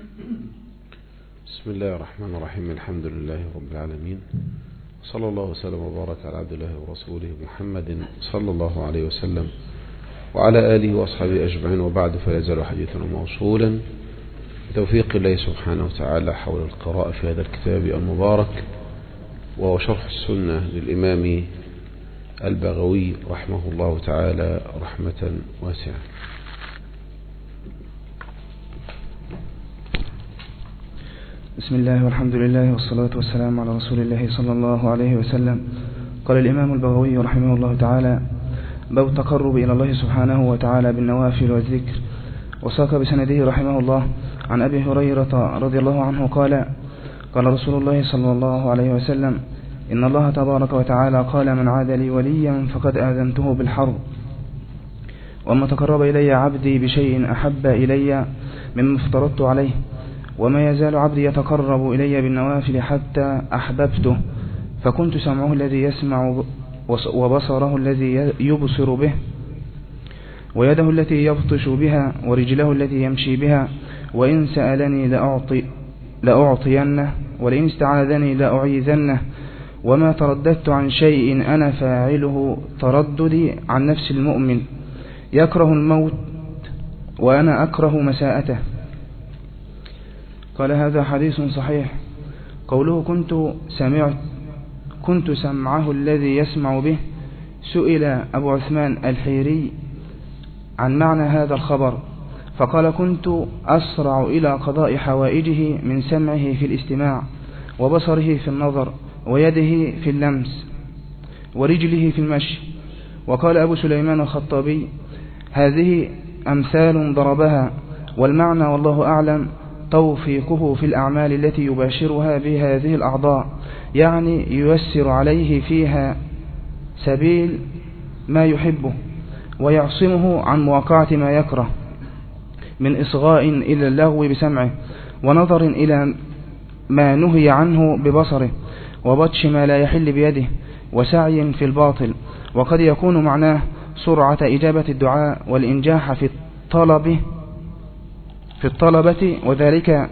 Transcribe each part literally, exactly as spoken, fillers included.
بسم الله الرحمن الرحيم. الحمد لله رب العالمين، صلى الله وسلم وبارك على عبد الله ورسوله محمد صلى الله عليه وسلم وعلى آله وأصحابه أجمعين، وبعد فلا يزال حديثنا موصولا بتوفيق الله سبحانه وتعالى حول القراءة في هذا الكتاب المبارك، وهو شرح السنة للإمام البغوي رحمه الله تعالى رحمة واسعة. بسم الله والحمد لله والصلاة والسلام على رسول الله صلى الله عليه وسلم. قال الإمام البغوي رحمه الله تعالى: باب التقرب إلى الله سبحانه وتعالى بالنوافل والذكر. وساق بسنده رحمه الله عن أبي هريرة رضي الله عنه قال: قال رسول الله صلى الله عليه وسلم: إن الله تبارك وتعالى قال: من عاد لي وليا فقد آذنته بالحرب. وما تقرب إلي عبدي بشيء أحب إلي مما افترضت عليه، وما يزال عبدي يتقرب إلي بالنوافل حتى أحببته، فكنت سمعه الذي يسمع وبصره الذي يبصر به، ويده التي يبطش بها، ورجله التي يمشي بها، وإن سألني لأعطي لأعطينه، ولئن استعاذني لأعيذنه. وما ترددت عن شيء أنا فاعله ترددي عن نفس المؤمن، يكره الموت وأنا أكره مساءته. قال: هذا حديث صحيح. قوله كنت سمعت كنت سمعه الذي يسمع به، سئل أبو عثمان الحيري عن معنى هذا الخبر، فقال: كنت أسرع إلى قضاء حوائجه من سمعه في الاستماع، وبصره في النظر، ويده في اللمس، ورجله في المشي. وقال أبو سليمان الخطابي: هذه أمثال ضربها، والمعنى والله أعلم توفيقه في الأعمال التي يباشرها بهذه الأعضاء، يعني ييسر عليه فيها سبيل ما يحبه، ويعصمه عن مواقعة ما يكره من إصغاء إلى اللغو بسمعه، ونظر إلى ما نهي عنه ببصره، وبطش ما لا يحل بيده، وسعي في الباطل. وقد يكون معناه سرعة إجابة الدعاء والإنجاح في الطلب في الطلبة وذلك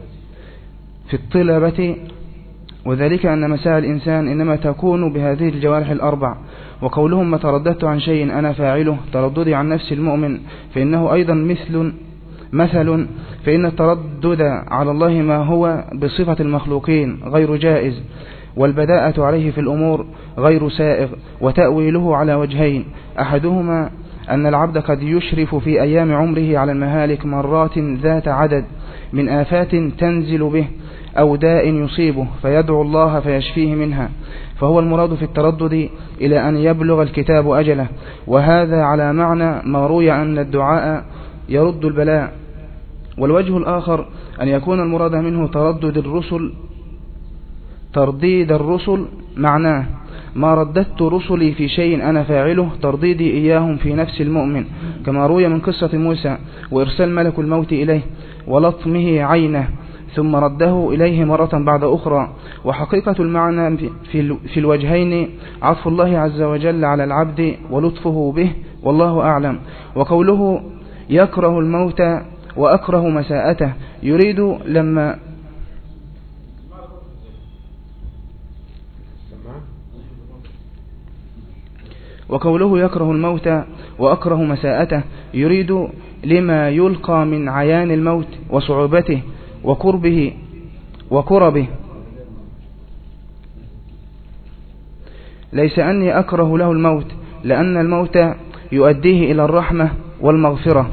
في الطلبة وذلك أن مساء الإنسان إنما تكون بهذه الجوارح الأربع. وقولهم ما ترددت عن شيء أنا فاعله ترددي عن نفس المؤمن، فإنه أيضا مثل مثل فإن التردد على الله ما هو بصفة المخلوقين غير جائز، والبداءة عليه في الأمور غير سائغ. وتأويله على وجهين: أحدهما أن العبد قد يشرف في أيام عمره على المهالك مرات ذات عدد من آفات تنزل به أو داء يصيبه، فيدعو الله فيشفيه منها، فهو المراد في التردد إلى أن يبلغ الكتاب أجله. وهذا على معنى ما روي أن الدعاء يرد البلاء. والوجه الآخر أن يكون المراد منه تردد الرسل ترديد الرسل، معناه ما رددت رسلي في شيء أنا فاعله ترديدي إياهم في نفس المؤمن، كما روي من قصة موسى وإرسال ملك الموت إليه ولطمه عينه ثم رده إليه مرة بعد أخرى. وحقيقة المعنى في الوجهين عطف الله عز وجل على العبد ولطفه به، والله أعلم. وقوله يكره الموت وأكره مساءته يريد لما وقوله يكره الموت وأكره مساءته يريد لما يلقى من عيان الموت وصعوبته وقربه وقربه، ليس أني أكره له الموت، لأن الموت يؤديه إلى الرحمة والمغفرة.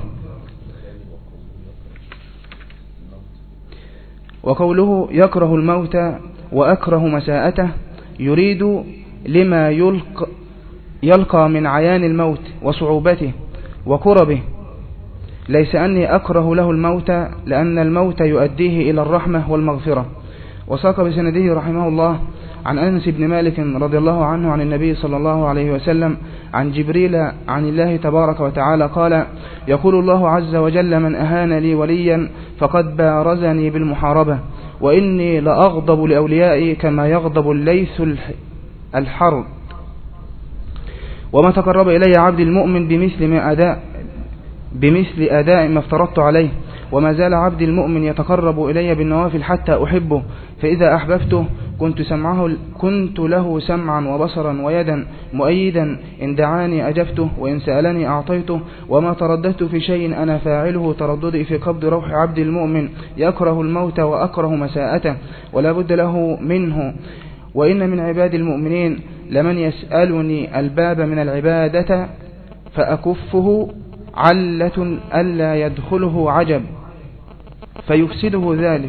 وقوله يكره الموت وأكره مساءته يريد لما يلقى يلقى من عيان الموت وصعوبته وقربه، ليس أني أكره له الموت، لأن الموت يؤديه إلى الرحمة والمغفرة. وساق بسنده رحمه الله عن أنس بن مالك رضي الله عنه عن النبي صلى الله عليه وسلم عن جبريل عن الله تبارك وتعالى قال: يقول الله عز وجل: من أهان لي وليا فقد بارزني بالمحاربة، وإني لأغضب لأوليائي كما يغضب الليث الحرب. وما تقرب إلي عبد المؤمن بمثل ما أداء بمثل أداء ما افترضت عليه، وما زال عبدي المؤمن يتقرب إلي بالنوافل حتى أحبه، فإذا أحببته كنت سمعه كنت له سمعا وبصرا ويدا مؤيدا، إن دعاني أجبته وإن سألني أعطيته، وما ترددت في شيء أنا فاعله ترددي في قبض روح عبدي المؤمن، يكره الموت وأكره مساءته ولا بد له منه. وإن من عباد المؤمنين لمن يسألني الباب من العبادة فأكفه علة ألا يدخله عجب فيفسده ذلك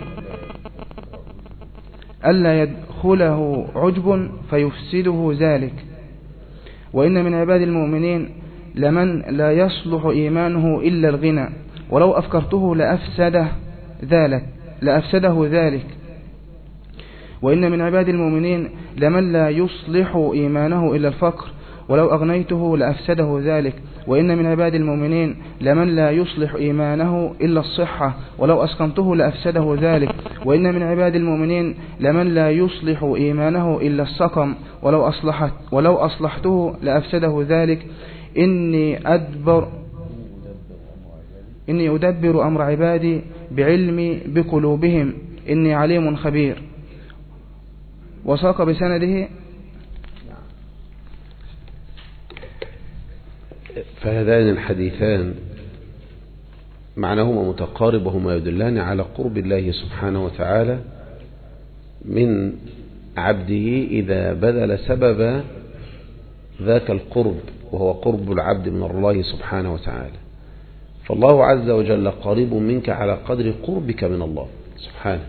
ألا يدخله عجب فيفسده ذلك. وإن من عباد المؤمنين لمن لا يصلح إيمانه إلا الغنى، ولو أفكرته لأفسده ذلك لأفسده ذلك. وإن من عباد المؤمنين لمن لا يصلح إيمانه إلا الفقر، ولو أغنيته لأفسده ذلك. وإن من عباد المؤمنين لمن لا يصلح إيمانه إلا الصحة، ولو أسقمته لأفسده ذلك. وإن من عباد المؤمنين لمن لا يصلح إيمانه إلا السقم، ولو أصلحت ولو أصلحته لأفسده ذلك. إني أدبر إني أدبر أمر عبادي بعلمي بقلوبهم إني عليم خبير. وساق بسنده. فهذان الحديثان معناهما متقارب، وهما يدلان على قرب الله سبحانه وتعالى من عبده إذا بذل سبب ذاك القرب، وهو قرب العبد من الله سبحانه وتعالى. فالله عز وجل قريب منك على قدر قربك من الله سبحانه.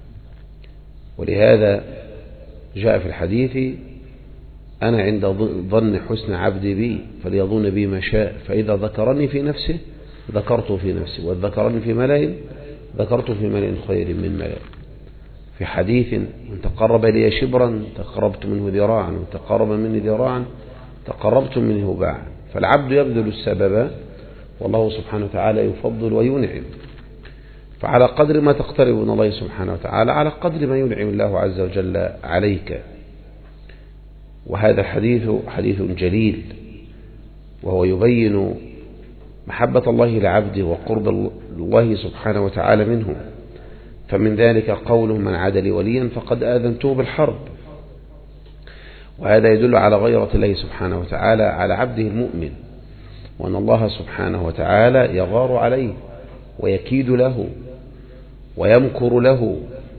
ولهذا جاء في الحديث: أنا عند ظن حسن عبدي بي فليظن بي ما شاء، فإذا ذكرني في نفسه ذكرته في نفسي، وذكرني في ملأ ذكرته في ملأ خير من ملأ. في حديث: من تقرب لي شبرا تقربت منه ذراعا، ومن تقرب مني ذراعا تقربت منه باعا. فالعبد يبذل السبب والله سبحانه وتعالى يفضل وينعم. فعلى قدر ما تقترب من الله سبحانه وتعالى على قدر ما ينعم الله عز وجل عليك. وهذا الحديث حديث جليل، وهو يبين محبة الله لعبده وقرب الله سبحانه وتعالى منه. فمن ذلك قوله: من عاد لي وليا فقد آذنته بالحرب. وهذا يدل على غيرة الله سبحانه وتعالى على عبده المؤمن، وأن الله سبحانه وتعالى يغار عليه ويكيد له ويمكر له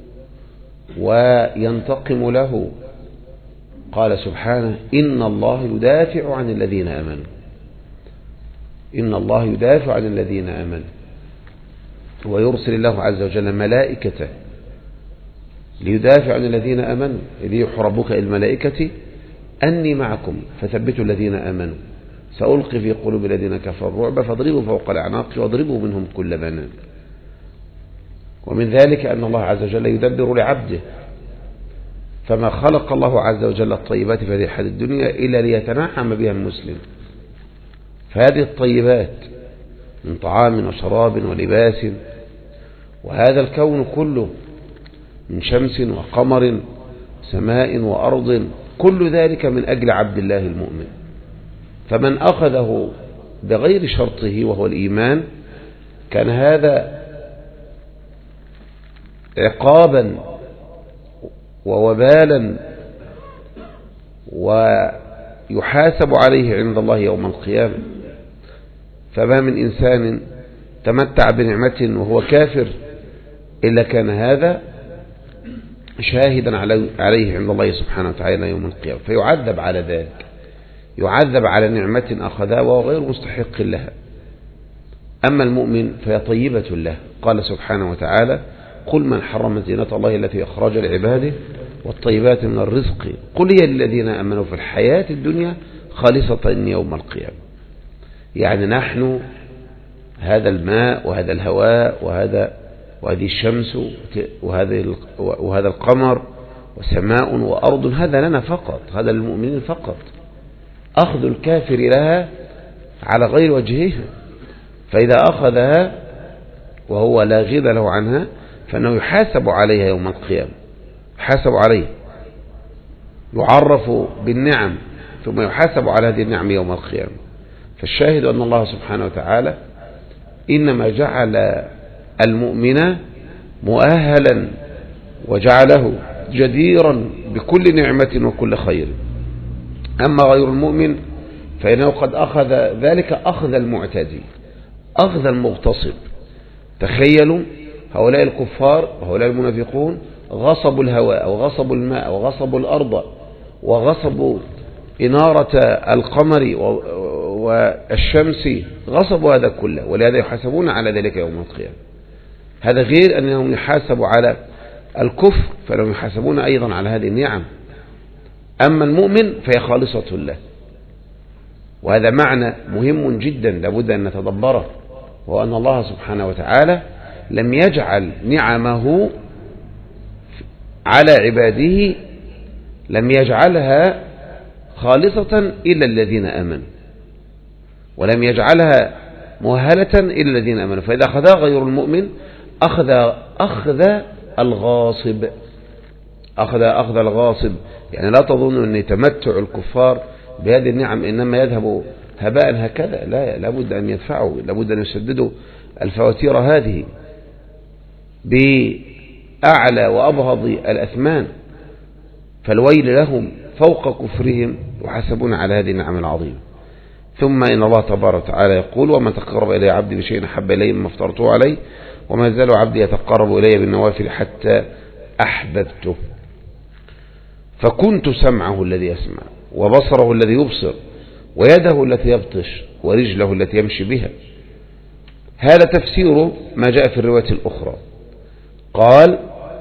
وينتقم له. قال سبحانه: إن الله يدافع عن الذين آمنوا إن الله يدافع عن الذين آمنوا ويرسل الله عز وجل ملائكته ليدافع عن الذين آمنوا، إذ يوحي ربك إلى الملائكة أني معكم فثبتوا الذين آمنوا سألقي في قلوب الذين كفروا الرعب فاضربوا فوق الأعناق واضربوا منهم كل بنان. ومن ذلك أن الله عز وجل يدبر لعبده، فما خلق الله عز وجل الطيبات في هذه الحياة الدنيا إلا ليتنعم بها المسلم. فهذه الطيبات من طعام وشراب ولباس، وهذا الكون كله من شمس وقمر سماء وأرض، كل ذلك من أجل عبد الله المؤمن. فمن أخذه بغير شرطه وهو الإيمان كان هذا عقابا ووبالا ويحاسب عليه عند الله يوم القيامة. فما من إنسان تمتع بنعمة وهو كافر إلا كان هذا شاهدا عليه عند الله سبحانه وتعالى يوم القيامة، فيعذب على ذلك، يعذب على نعمة أخذها وهو غير مستحق لها. أما المؤمن فهي طيبة له. قال سبحانه وتعالى: قل من حرم زينة الله التي أخرج لعباده والطيبات من الرزق قل هي للذين آمنوا في الحياة الدنيا خالصة يوم القيامة. يعني نحن هذا الماء وهذا الهواء وهذا وهذه الشمس وهذا وهذا القمر وسماء وأرض، هذا لنا فقط، هذا للمؤمنين فقط. أخذ الكافر لها على غير وجهها، فإذا أخذها وهو لا غنى له عنها فإنه يحاسب عليها يوم القيامة، يحاسب عليه، يعرف بالنعم ثم يحاسب على هذه النعم يوم القيامة. فالشاهد أن الله سبحانه وتعالى إنما جعل المؤمن مؤهلا وجعله جديرا بكل نعمة وكل خير. أما غير المؤمن فإنه قد أخذ ذلك أخذ المعتدي، أخذ المغتصب. تخيلوا هؤلاء الكفار وهؤلاء المنافقون غصبوا الهواء وغصبوا الماء وغصبوا الأرض وغصبوا إنارة القمر والشمس، غصبوا هذا كله، ولهذا يحاسبون على ذلك يوم القيامة. هذا غير أنهم يحاسبوا على الكفر، فلهم يحاسبون أيضا على هذه النعم. أما المؤمن فهي خالصة له، وهذا معنى مهم جدا لابد أن نتدبره، وهو أن الله سبحانه وتعالى لم يجعل نعمه على عباده، لم يجعلها خالصة إلا الذين آمنوا، ولم يجعلها مؤهلة إلا الذين آمنوا. فإذا أخذها غير المؤمن أخذ أخذ الغاصب، أخذ أخذ الغاصب. يعني لا تظن أن تمتع الكفار بهذه النعم إنما يذهب هباء هكذا، لا، لابد أن يدفعوا، لابد أن يسددوا الفواتير هذه بأعلى وأبغض الأثمان. فالويل لهم فوق كفرهم يحاسبون على هذه النعم العظيمة. ثم إن الله تبارك وتعالى يقول: وما تقرب إلي عبدي بشيء أحب إلي مما افترضته عليه وما يزال عبدي يتقرب إلي بالنوافل حتى أحببته. فكنت سمعه الذي يسمع وبصره الذي يبصر ويده التي يبطش ورجله التي يمشي بها. هذا تفسير ما جاء في الرواية الأخرى. قال: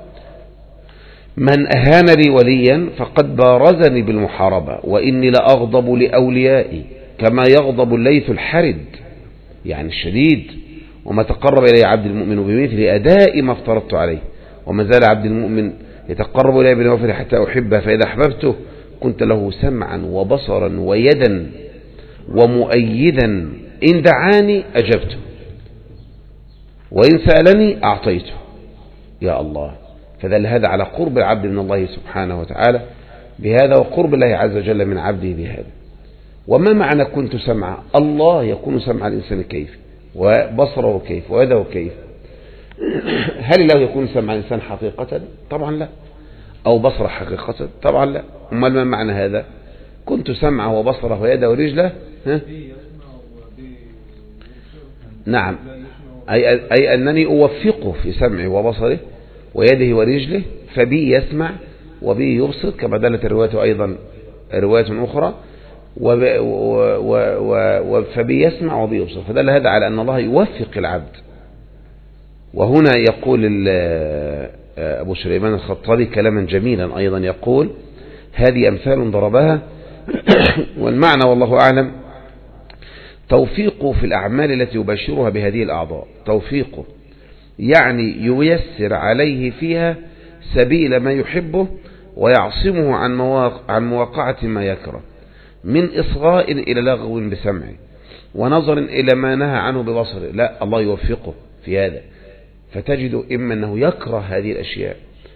من أهان لي وليا فقد بارزني بالمحاربة وإني لأغضب لأوليائي كما يغضب الليث الحرد، يعني الشديد. وما تقرب إلي عبد المؤمن بمثل أداء ما افترضت عليه وما زال عبد المؤمن يتقرب إلي بالنوافل حتى أحبه، فإذا أحببته كنت له سمعا وبصرا ويدا ومؤيدا، إن دعاني أجبته وإن سألني أعطيته. يا الله، فدل هذا على قرب العبد من الله سبحانه وتعالى بهذا، وقرب الله عز وجل من عبده بهذا. وما معنى كنت سمعا؟ الله يكون سمع الإنسان كيف، وبصره كيف، ويده كيف؟ هل الله يكون سمع الإنسان حقيقة؟ طبعا لا. أو بصره حقيقة؟ طبعا لا. أمال ما معنى هذا؟ كنت سمعه وبصره ويده ورجله. ها؟ نعم، أي, أي أنني أوفقه في سمعه وبصره ويده ورجله، فبي يسمع وبي يبصر، كما دلت الرواية أيضا رواية أخرى، فبي يسمع وبي يبصر. فدل هذا على أن الله يوفق العبد. وهنا يقول أبو سليمان الخطابي كلاما جميلا أيضا، يقول: هذه أمثال ضربها والمعنى والله أعلم توفيقه في الأعمال التي يباشرها بهذه الأعضاء. توفيقه يعني ييسر عليه فيها سبيل ما يحبه ويعصمه عن مواقع عن مواقعة ما يكره، من إصغاء إلى لغو بسمعه ونظر إلى ما نهى عنه ببصره. لا، الله يوفقه في هذا، فتجد إما أنه يكره هذه الأشياء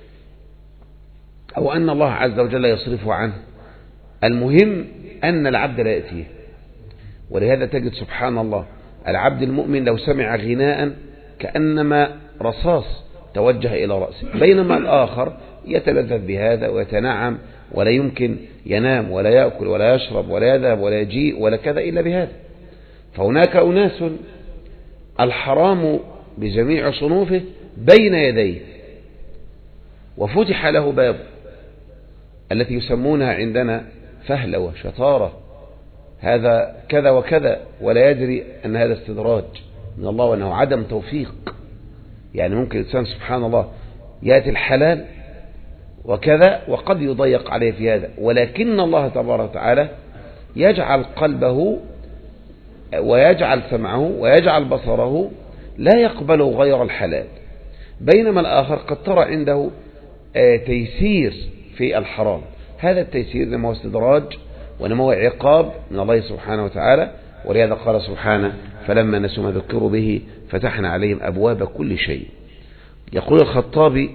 أو أن الله عز وجل يصرفه عنه. المهم أن العبد لا يأتيه. ولهذا تجد سبحان الله العبد المؤمن لو سمع غناء كأنما رصاص توجه إلى رأسه، بينما الآخر يتلذذ بهذا ويتنعم ولا يمكن ينام ولا يأكل ولا يشرب ولا يذهب ولا يجيء ولا كذا إلا بهذا. فهناك أناس الحرام بجميع صنوفه بين يديه وفتح له باب، التي يسمونها عندنا فهلوة شطارة، هذا كذا وكذا، ولا يدري أن هذا استدراج من الله وأنه عدم توفيق. يعني ممكن الإنسان سبحان الله يأتي الحلال وكذا وقد يضيق عليه في هذا، ولكن الله تبارك وتعالى يجعل قلبه ويجعل سمعه ويجعل بصره لا يقبل غير الحلال، بينما الآخر قد ترى عنده تيسير في الحرام. هذا التيسير إنما هو استدراج وإنما هو عقاب من الله سبحانه وتعالى. ولهذا قال سبحانه: فلما نسوا ما ذكروا به فتحنا عليهم أبواب كل شيء. يقول الخطابي: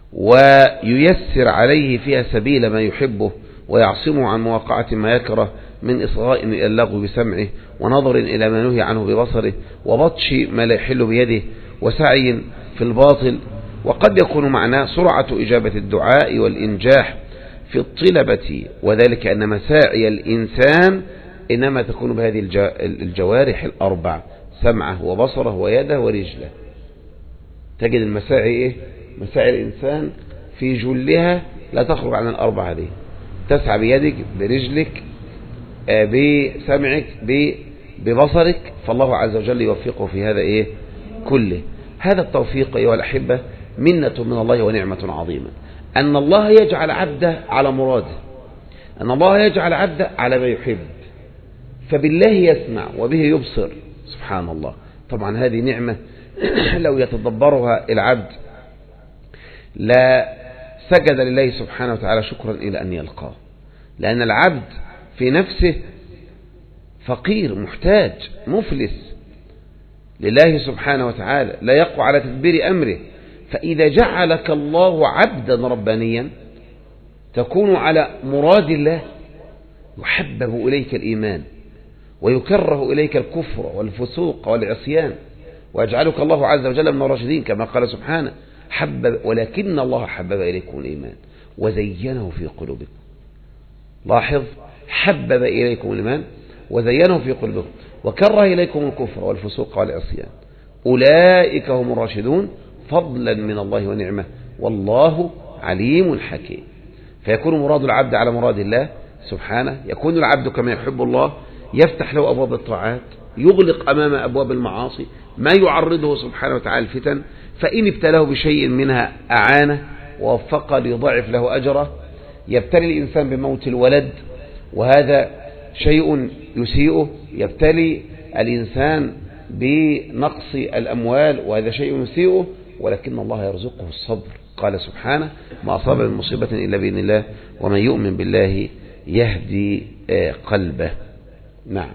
وييسر عليه فيها سبيل ما يحبه ويعصمه عن مواقعة ما يكره، من إصغاء إلى اللغو بسمعه، ونظر إلى ما نهي عنه ببصره، وبطش ما لا يحل بيده، وسعي في الباطل. وقد يكون معناه سرعة إجابة الدعاء والإنجاح في الطلبة، وذلك أن مساعي الإنسان إنما تكون بهذه الجوارح الأربع: سمعه وبصره ويده ورجله. تجد المساعي إيه؟ مساعي الإنسان في جلها لا تخرج عن الأربع هذه: تسعى بيدك، برجلك، بسمعك، ببصرك. فالله عز وجل يوفقه في هذا إيه كله. هذا التوفيق أيها الأحبة منة من الله ونعمة عظيمة، أن الله يجعل عبده على مراده، أن الله يجعل عبده على ما يحب، فبالله يسمع وبه يبصر. سبحان الله. طبعا هذه نعمة لو يتدبرها العبد لا سجد لله سبحانه وتعالى شكرا إلى أن يلقاه، لأن العبد في نفسه فقير محتاج مفلس لله سبحانه وتعالى، لا يقوى على تدبير أمره. فإذا جعلك الله عبدا ربانيا تكون على مراد الله، يحبب إليك الإيمان ويكره إليك الكفر والفسوق والعصيان، ويجعلك الله عز وجل من الراشدين كما قال سبحانه: حبب ولكن الله حبب إليكم الإيمان وزينه في قلوبكم. لاحظ: حبب إليكم الإيمان وزينه في قلوبكم وكره إليكم الكفر والفسوق والعصيان، أولئك هم الراشدون فضلا من الله ونعمة والله عليم حكيم. فيكون مراد العبد على مراد الله سبحانه، يكون العبد كما يحب الله، يفتح له أبواب الطاعات، يغلق أمام أبواب المعاصي ما يعرضه سبحانه وتعالى الفتن، فإن ابتلاه بشيء منها أعانه ووفق ليضاعف له أجره. يبتلي الإنسان بموت الولد وهذا شيء يسيئه، يبتلي الإنسان بنقص الأموال وهذا شيء يسيئه، ولكن الله يرزقه الصبر. قال سبحانه: ما أصاب من مصيبة إلا بإذن الله ومن يؤمن بالله يهدي قلبه. نعم.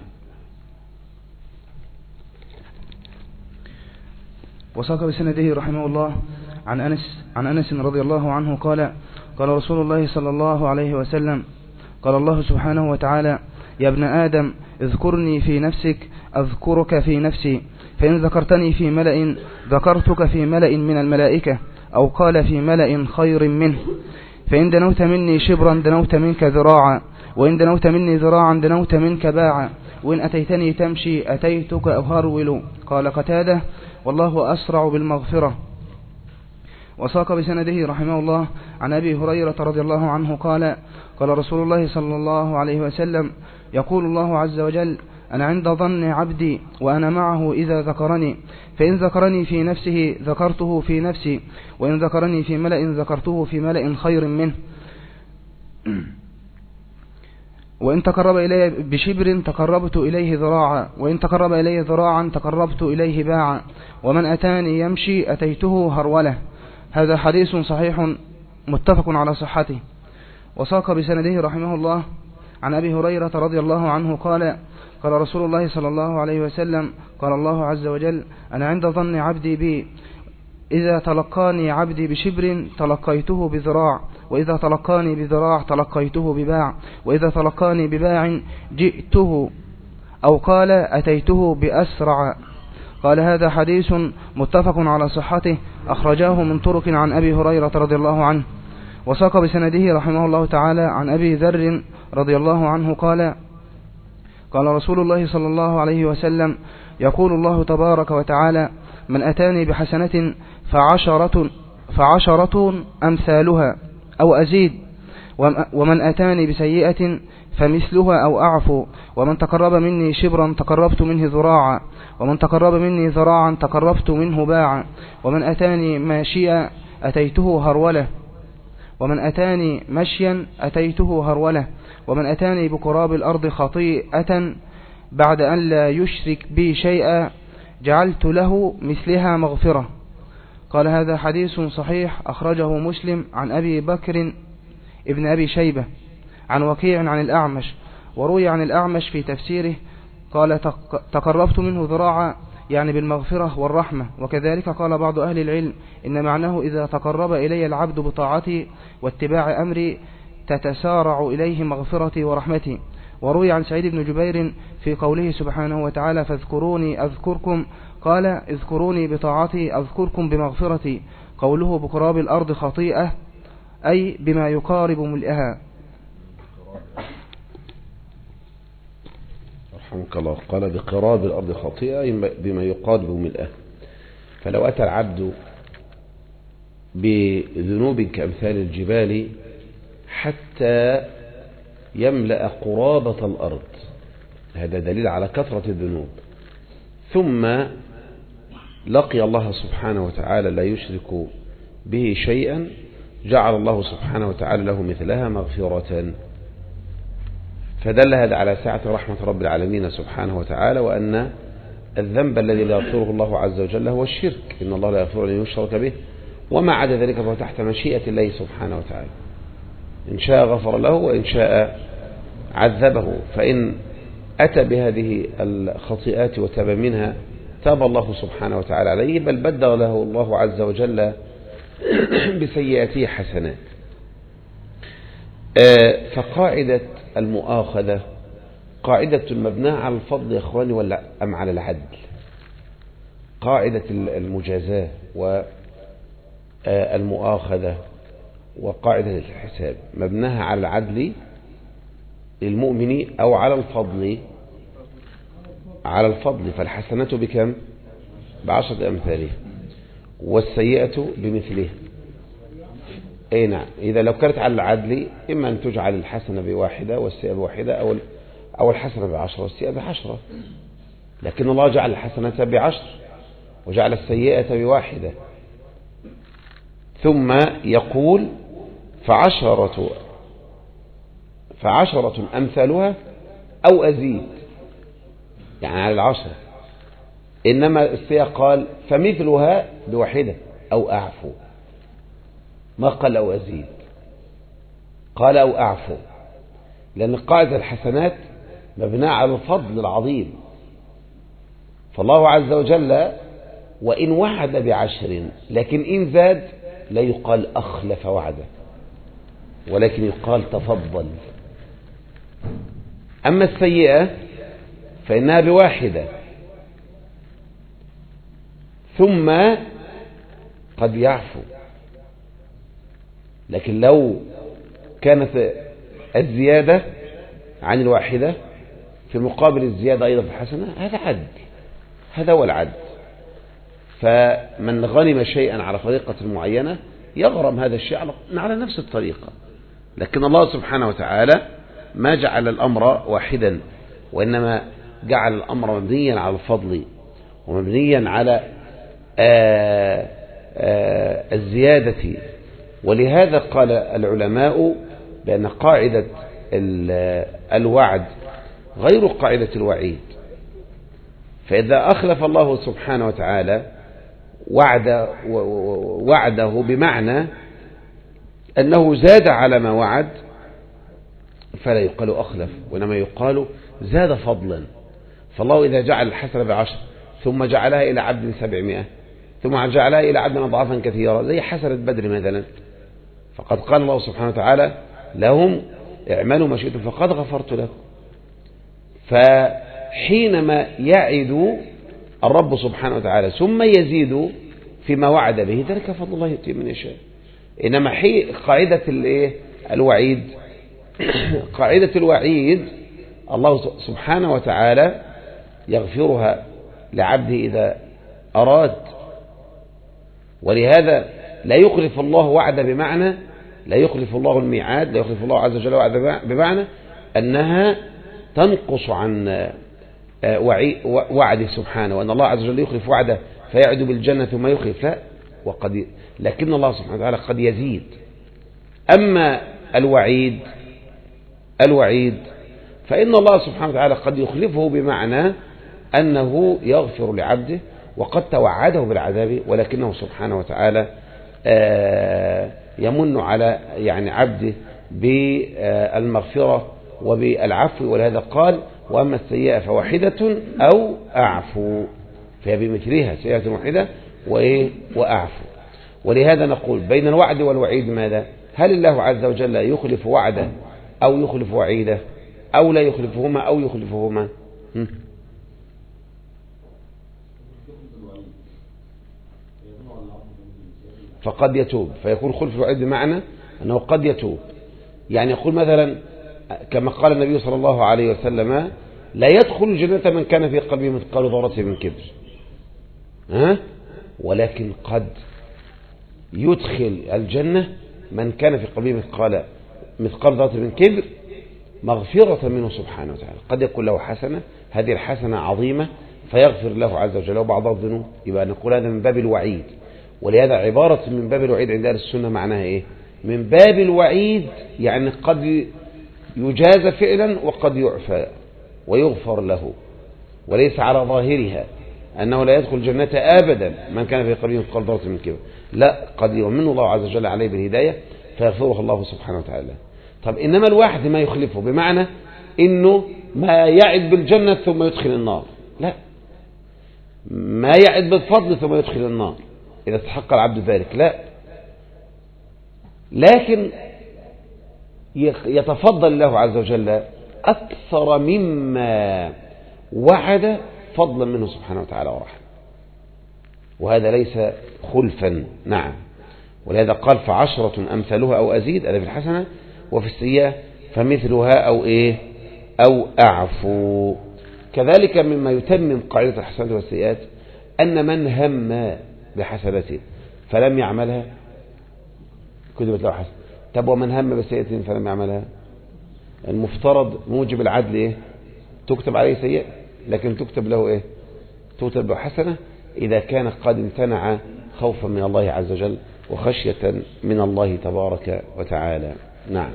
وساق بسنده رحمه الله عن أنس عن أنس رضي الله عنه قال: قال رسول الله صلى الله عليه وسلم: قال الله سبحانه وتعالى: يا ابن آدم اذكرني في نفسك أذكرك في نفسي، فإن ذكرتني في ملأ ذكرتك في ملأ من الملائكة، أو قال في ملأ خير منه. فإن دنوت مني شبرا دنوت منك ذراعا، وإن دنوت مني ذراعا دنوت منك باعا، وإن أتيتني تمشي أتيتك أهرول. قال قتادة: والله أسرع بالمغفرة. وساق بسنده رحمه الله عن أبي هريرة رضي الله عنه قال: قال رسول الله صلى الله عليه وسلم: يقول الله عز وجل: أنا عند ظن عبدي وأنا معه إذا ذكرني، فإن ذكرني في نفسه ذكرته في نفسي، وإن ذكرني في ملأ ذكرته في ملأ خير منه. وإن تقرب إلي بشبر تقربت إليه ذراعا، وإن تقرب إلي ذراعا تقربت إليه باعا، ومن أتاني يمشي أتيته هرولة. هذا حديث صحيح متفق على صحته. وساق بسنده رحمه الله عن أبي هريرة رضي الله عنه قال: قال رسول الله صلى الله عليه وسلم: قال الله عز وجل: أنا عند ظن عبدي بي، إذا تلقاني عبدي بشبر تلقيته بذراع، وإذا تلقاني بذراع تلقيته بباع، وإذا تلقاني بباع جئته، أو قال أتيته بأسرع. قال: هذا حديث متفق على صحته، أخرجاه من طرق عن أبي هريرة رضي الله عنه. وساق بسنده رحمه الله تعالى عن أبي ذر رضي الله عنه قال: قال رسول الله صلى الله عليه وسلم: يقول الله تبارك وتعالى: من أتاني بحسنة فعشرة, فعشرة أمثالها أو أزيد، ومن أتاني بسيئة فمثلها أو أعفو، ومن تقرب مني شبرا تقربت منه ذراعا، ومن تقرب مني ذراعا تقربت منه باعا، ومن أتاني ماشيا أتيته هرولة، ومن أتاني مشيا أتيته هرولة، ومن أتاني بقراب الأرض خطيئة بعد أن لا يشرك بي شيئا جعلت له مثلها مغفرة. قال: هذا حديث صحيح، أخرجه مسلم عن أبي بكر ابن أبي شيبة عن وكيع عن الأعمش. وروي عن الأعمش في تفسيره قال: تقربت منه ذراعا، يعني بالمغفرة والرحمة. وكذلك قال بعض أهل العلم إن معناه: إذا تقرب إلي العبد بطاعتي واتباع أمري تتسارع إليه مغفرتي ورحمتي. وروي عن سعيد بن جبير في قوله سبحانه وتعالى فاذكروني أذكركم قال اذكروني بطاعتي أذكركم بمغفرتي. قوله بقراب الأرض خطيئة أي بما يقارب ملئها. رحمك الله. قال بقراب الأرض خطيئة بما يقارب ملئها. فلو أتى العبد بذنوب كأمثال الجبال حتى يملأ قرابة الأرض، هذا دليل على كثرة الذنوب، ثم لقي الله سبحانه وتعالى لا يشرك به شيئا، جعل الله سبحانه وتعالى له مثلها مغفرة. فدل هذا على سعة رحمة رب العالمين سبحانه وتعالى، وأن الذنب الذي لا يغفره الله عز وجل هو الشرك، إن الله لا يغفر أن يشرك به، وما عدا ذلك فهو تحت مشيئة الله سبحانه وتعالى، إن شاء غفر له وإن شاء عذبه. فإن أتى بهذه الخطيئات وتاب منها تاب الله سبحانه وتعالى عليه، بل بدل له الله عز وجل بسيئاته حسنات. فقاعدة المؤاخذة قاعدة مبناة على الفضل يا أخواني ولا أم على العدل؟ قاعدة المجازاة والمؤاخذة وقاعدة الحساب مبناها على العدل للمؤمن أو على الفضل؟ على الفضل. فالحسنة بكم؟ بعشرة أمثالها، والسيئة بمثلها. أي نعم. إذا لو كانت على العدل إما أن تجعل الحسنة بواحدة والسيئة بواحدة، أو أو الحسنة بعشرة والسيئة بعشرة، لكن الله جعل الحسنة بعشر وجعل السيئة بواحدة، ثم يقول فعشرة فعشرة أمثالها أو أزيد، يعني على العشرة. إنما السياق قال فمثلها بواحدة أو أعفو، ما قال أو أزيد، قال أو أعفو، لأن قاعدة الحسنات مبناء على الفضل العظيم. فالله عز وجل وإن وعد بعشر، لكن إن زاد لا يقال أخلف وعده، ولكن يقال تفضل. أما السيئة فإنها بواحدة، ثم قد يعفو. لكن لو كانت الزيادة عن الواحدة في مقابل الزيادة أيضا في الحسنة، هذا عدل، هذا هو العدل. فمن غنم شيئا على طريقة معينة يغرم هذا الشيء على نفس الطريقة، لكن الله سبحانه وتعالى ما جعل الأمر واحدا، وإنما جعل الأمر مبنيا على الفضل ومبنيا على آآ آآ الزيادة. ولهذا قال العلماء بأن قاعدة الوعد غير قاعدة الوعيد. فإذا أخلف الله سبحانه وتعالى وعد وعده بمعنى أنه زاد على ما وعد، فلا يقال أخلف، وإنما يقال زاد فضلا. فالله إذا جعل الحسنة بعشر ثم جعلها إلى عبد سبعمائة ثم جعلها إلى عبد أضعافا كثيرة، زي حسنة بدر مثلا، فقد قال الله سبحانه وتعالى لهم اعملوا ما شئتم فقد غفرت لكم. فحينما يعد الرب سبحانه وتعالى ثم يزيد فيما وعد به، ذلك فضل الله يؤتيه من يشاء. إنما حي قاعدة الوعيد قاعدة الوعيد الله سبحانه وتعالى يغفرها لعبده إذا أراد، ولهذا لا يخلف الله وعد بمعنى لا يخلف الله الميعاد، لا يخلف الله عز وجل وعد بمعنى أنها تنقص عن وعده سبحانه، وأن الله عز وجل يخلف وعده فيعد بالجنة ثم يخلف، لا، وقد لكن الله سبحانه وتعالى قد يزيد. أما الوعيد الوعيد فإن الله سبحانه وتعالى قد يخلفه بمعنى أنه يغفر لعبده وقد توعده بالعذاب، ولكنه سبحانه وتعالى يمن على يعني عبده بالمغفرة وبالعفو. ولهذا قال وأما السيئة فواحدة أو أعفو، فهي بمثلها سيئة واحدة وأعفو. ولهذا نقول بين الوعد والوعيد ماذا؟ هل الله عز وجل يخلف وعده أو يخلف وعيده؟ أو لا يخلفهما أو يخلفهما؟ فقد يتوب، فيكون خلف الوعيد بمعنى أنه قد يتوب. يعني يقول مثلا كما قال النبي صلى الله عليه وسلم: لا يدخل الجنة من كان في قلبه مثقال ذرة من كبر، ها؟ ولكن قد يدخل الجنة من كان في قلبه مثقال مثقال ذرة من كبر مغفرة منه سبحانه وتعالى. قد يكون له حسنة، هذه الحسنة عظيمة فيغفر له عز وجل وبعض الذنوب، يبقى نقول هذا من باب الوعيد. ولهذا عبارة من باب الوعيد عند أهل السنة معناها إيه؟ من باب الوعيد، يعني قد يجاز فعلا وقد يعفى ويغفر له، وليس على ظاهرها أنه لا يدخل الجنة أبدا من كان في قلبه مثقال ذرة من كبر، لا، قد يمن الله عز وجل عليه بالهداية فيغفره الله سبحانه وتعالى. طب إنما الواحد ما يخلفه، بمعنى إنه ما يعد بالجنة ثم يدخل النار، لا، ما يعد بالفضل ثم يدخل النار إذا استحق العبد ذلك، لا، لكن يتفضل الله عز وجل أكثر مما وعد فضلا منه سبحانه وتعالى ورحمه، وهذا ليس خلفا. نعم، ولهذا قال: فعشرة أمثالها أو أزيد، ألا في الحسنة، وفي السيئة فمثلها أو إيه أو أعفو. كذلك مما يتمم قاعدة الحسنات والسيئات أن من هم بحسنته فلم يعملها كتبت له حسنة. طب ومن هم بسيئة فلم يعملها، المفترض موجب العدل إيه؟ تكتب عليه سيئة، لكن تكتب له إيه؟ تكتب له حسنة إذا كان قد امتنع خوفا من الله عز وجل وخشية من الله تبارك وتعالى. نعم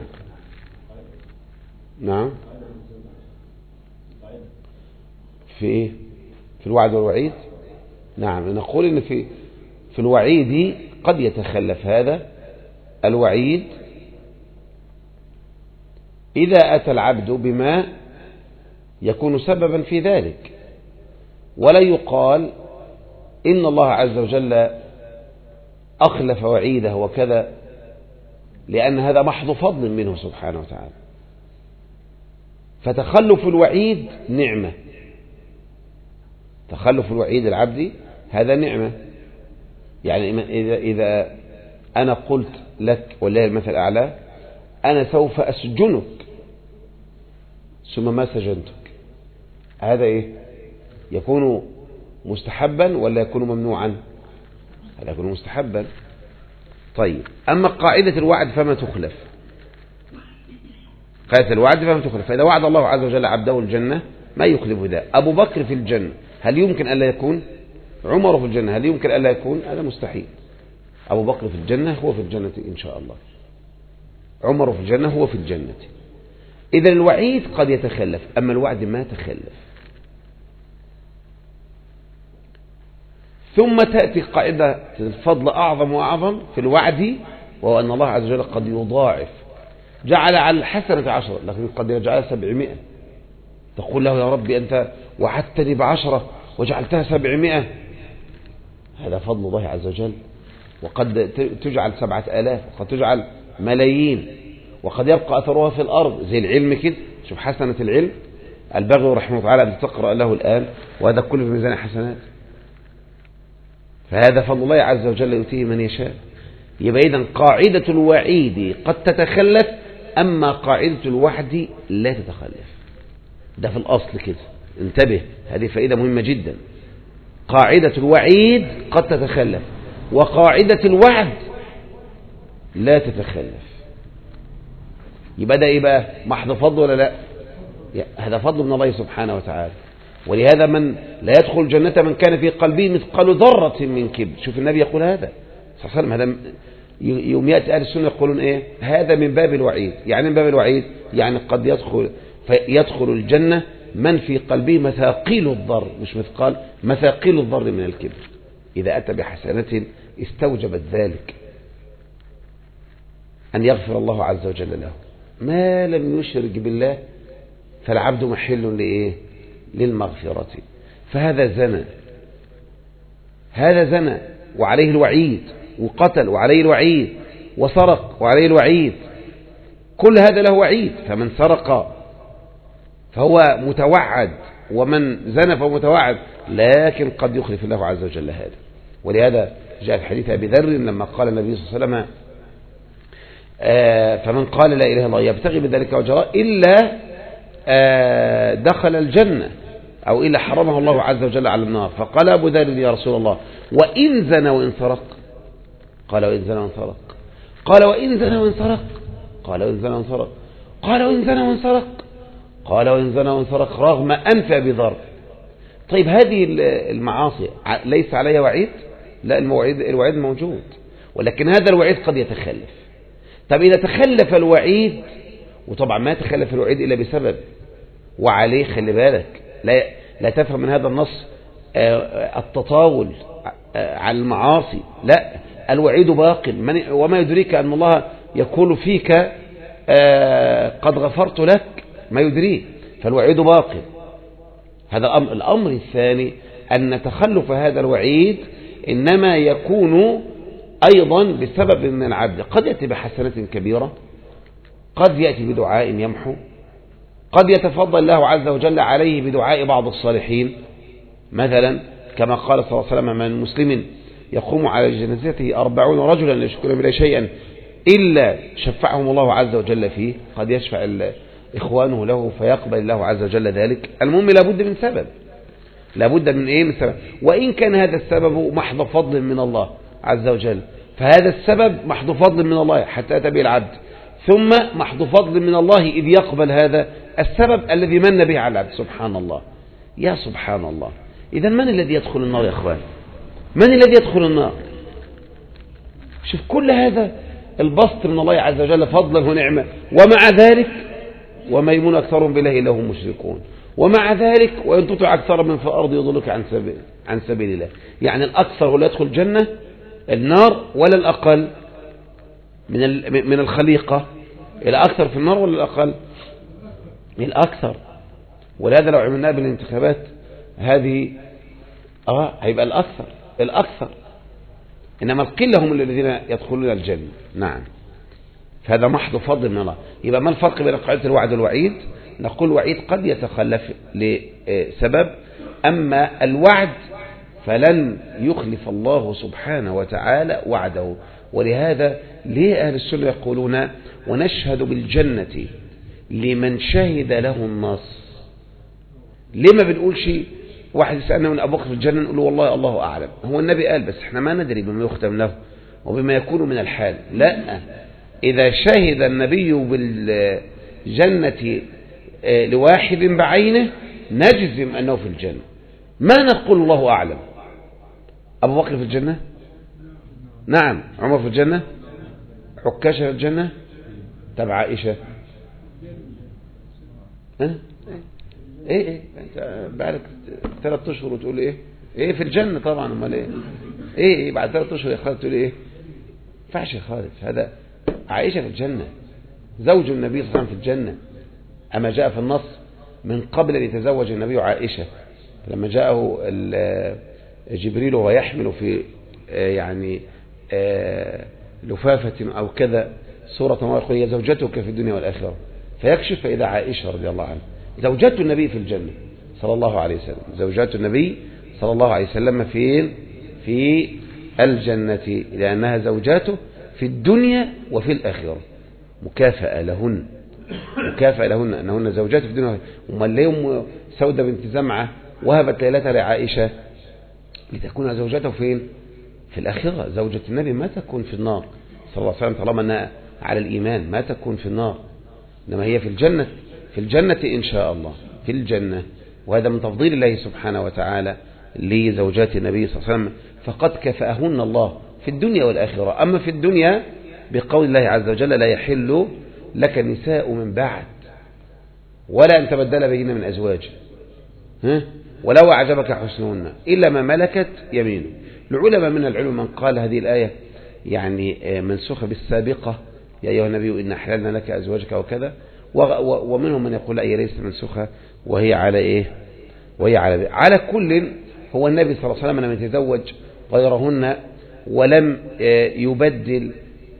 نعم في إيه؟ في الوعد والوعيد. نعم، نقول إن في في الوعيد قد يتخلف هذا الوعيد إذا أتى العبد بما يكون سببا في ذلك، ولا يقال إن الله عز وجل أخلف وعيده وكذا، لأن هذا محض فضل منه سبحانه وتعالى. فتخلف الوعيد نعمة، تخلف الوعيد العبدي هذا نعمة. يعني إذا, إذا أنا قلت لك والله المثل الأعلى: أنا سوف أسجنك، ثم ما سجنتك، هذا إيه؟ يكون مستحبا ولا يكون ممنوعا؟ هذا يكون مستحبا. طيب، أما قاعدة الوعد فما تخلف، قاعدة الوعد فما تخلف. فإذا وعد الله عز وجل عبده الجنة ما يخلف ذا. أبو بكر في الجنة، هل يمكن ألا يكون؟ عمر في الجنة، هل يمكن ألا يكون؟ هذا مستحيل. أبو بكر في الجنة، هو في الجنة إن شاء الله. عمر في الجنة، هو في الجنة. إذا الوعيد قد يتخلف، أما الوعد ما تخلف. ثم تأتي قاعدة الفضل أعظم وأعظم في الوعد، وهو أن الله عز وجل قد يضاعف. جعل على الحسنة عشرة، لكن قد يجعلها سبعمائة. تقول له: يا ربي أنت وعدتني بعشرة وجعلتها سبعمائة. هذا فضل الله عز وجل. وقد تجعل سبعة آلاف، وقد تجعل ملايين، وقد يبقى أثرها في الأرض زي العلم كده. شوف حسنة العلم، البغي رحمه الله تعالى أن تقرأ له الآن، وهذا كله في ميزان حسنات. فهذا فضل الله عز وجل يؤتيه من يشاء. يبقى إذن قاعدة الوعيد قد تتخلف، أما قاعدة الوعد لا تتخلف. ده في الأصل كده، انتبه، هذه فائدة مهمة جدا. قاعدة الوعيد قد تتخلف، وقاعدة الوعد لا تتخلف. يبقى ده يبقى محض فضل ولا لا؟ هذا فضل من الله سبحانه وتعالى. ولهذا من لا يدخل الجنة من كان في قلبه مثقال ذرة من كبر. شوف النبي يقول هذا صلى الله عليه وسلم. هذا يوم يأتي أهل السنة يقولون إيه؟ هذا من باب الوعيد. يعني من باب الوعيد يعني قد يدخل يدخل الجنة من في قلبه مثاقيل الذر، مش مثقال، مثاقيل الذر من الكبر. إذا أتى بحسنة استوجبت ذلك أن يغفر الله عز وجل له. ما لم يشرك بالله فالعبد محل لإيه؟ للمغفرة. فهذا زنى، هذا زنى وعليه الوعيد، وقتل وعليه الوعيد، وسرق وعليه الوعيد، كل هذا له وعيد. فمن سرق فهو متوعد، ومن زنى فهو متوعد، لكن قد يخلف الله عز وجل هذا. ولهذا جاء في حديث أبي ذر لما قال النبي صلى الله عليه وسلم آه فمن قال لا إله إلا الله يبتغي بذلك وجهه إلا آه دخل الجنة، أو إلا حرمه الله عز وجل على النار. فقال أبو ذر يا رسول الله وإن زنى وإن سرق؟ قال وإن زنى وإن سرق. قال وإن زنى وإن سرق؟ قال وإن زنى وإن سرق. قال وإن زنى وإن سرق. قال وإن زنى وإن سرق رغم أنف أبي ذر. طيب هذه المعاصي ليس عليها وعيد؟ لا، الوعيد الوعيد موجود، ولكن هذا الوعيد قد يتخلف. طب إذا تخلف الوعيد، وطبعا ما تخلف الوعيد إلا بسبب، وعليه خلي بالك لا, لا تفهم من هذا النص التطاول على المعاصي، لا، الوعيد باق. وما يدريك أن الله يقول فيك قد غفرت لك، ما يدريك، فالوعيد باق. هذا الأمر. الأمر الثاني أن تخلف هذا الوعيد إنما يكون أيضا بسبب من العبد، قد يأتي بحسنة كبيرة، قد يأتي بدعاء يمحو، قد يتفضل الله عز وجل عليه بدعاء بعض الصالحين، مثلا كما قال صلى الله عليه وسلم من مسلم يقوم على جنازته أربعون رجلا لا يشركون بالله شيئا إلا شفعهم الله عز وجل فيه، قد يشفع إخوانه له فيقبل الله عز وجل ذلك. المهم لابد من سبب، لابد من إيه؟ من سبب. وإن كان هذا السبب محض فضل من الله عز وجل، فهذا السبب محض فضل من الله حتى أتى به العبد، ثم محض فضل من الله إذ يقبل هذا السبب الذي من به على العبد. سبحان الله، يا سبحان الله. إذا من الذي يدخل النار يا أخوان؟ من الذي يدخل النار؟ شوف كل هذا البسط من الله عز وجل فضلا ونعمة، ومع ذلك وما يؤمن أكثرهم بالله إلا هم مشركون، ومع ذلك وإن تطع أكثر من في الأرض يضلك عن سبيل عن سبيل الله. يعني الأكثر ولا يدخل الجنة النار، ولا الأقل من من الخليقة الأكثر في النار، ولا الأقل الأكثر. ولهذا لو عملناه بالانتخابات هذه اه هيبقى الأكثر الأكثر، إنما القلة هم الذين يدخلون الجنة. نعم، فهذا محض فضل من الله. يبقى ما الفرق بين قاعدة الوعد والوعيد؟ نقول الوعيد قد يتخلف لسبب، أما الوعد فلن يخلف الله سبحانه وتعالى وعده. ولهذا ليه أهل السنة يقولون ونشهد بالجنة لمن شهد له النص؟ ليه ما بنقول شيء؟ واحد يسألنا من أبو بكر في الجنة نقول والله الله أعلم، هو النبي قال بس احنا ما ندري بما يختم له وبما يكون من الحال. لا، إذا شهد النبي بالجنة لواحد بعينه نجزم أنه في الجنة، ما نقول الله أعلم. أبو بكر في الجنة؟ نعم. عمر في الجنة؟ عكاشة في الجنة؟ تبع عائشة؟ ها؟ ايه ايه انت بقالك ثلاث اشهر وتقول ايه ايه في الجنة طبعا، امال ايه ايه ايه بعد ثلاث اشهر يا خالد تقول ايه؟ فعش يا خالد. هذا عائشة في الجنة، زوج النبي صلى الله عليه وسلم في الجنة، اما جاء في النص من قبل ان يتزوج النبي عائشة لما جاءه جبريل وهو يحمل في يعني لفافة او كذا سورة ما يقول هي زوجتك في الدنيا والآخرة، فيكشف فإذا عائشة رضي الله عنها زوجات النبي في الجنة صلى الله عليه وسلم، زوجات النبي صلى الله عليه وسلم فين؟ في الجنة، لأنها زوجاته في الدنيا وفي الآخرة، مكافأة لهن، مكافأة لهن أنهن زوجات في الدنيا. وما اليوم سودة بنت زمعة وهبت ليلتها لعائشة لتكون زوجته فين؟ في الآخرة. زوجة النبي ما تكون في النار صلى الله عليه وسلم طالما أنها على الإيمان، ما تكون في النار، إنما هي في الجنة، في الجنة إن شاء الله، في الجنة. وهذا من تفضيل الله سبحانه وتعالى لزوجات النبي صلى الله عليه وسلم، فقد كفأهن الله في الدنيا والآخرة. أما في الدنيا بقول الله عز وجل لا يحل لك النساء من بعد ولا أن تبدل بهن من أزواج ها؟ ولو أعجبك حسنهن إلا ما ملكت يمينه. العلماء من العلم من قال هذه الآية يعني منسوخة بالسابقة يا أيها النبي إن أحللنا لك أزواجك وكذا، ومنهم من يقول هي ليست منسوخة وهي على إيه؟ وهي على على كل. هو النبي صلى الله عليه وسلم لم يتزوج غيرهن ولم يبدل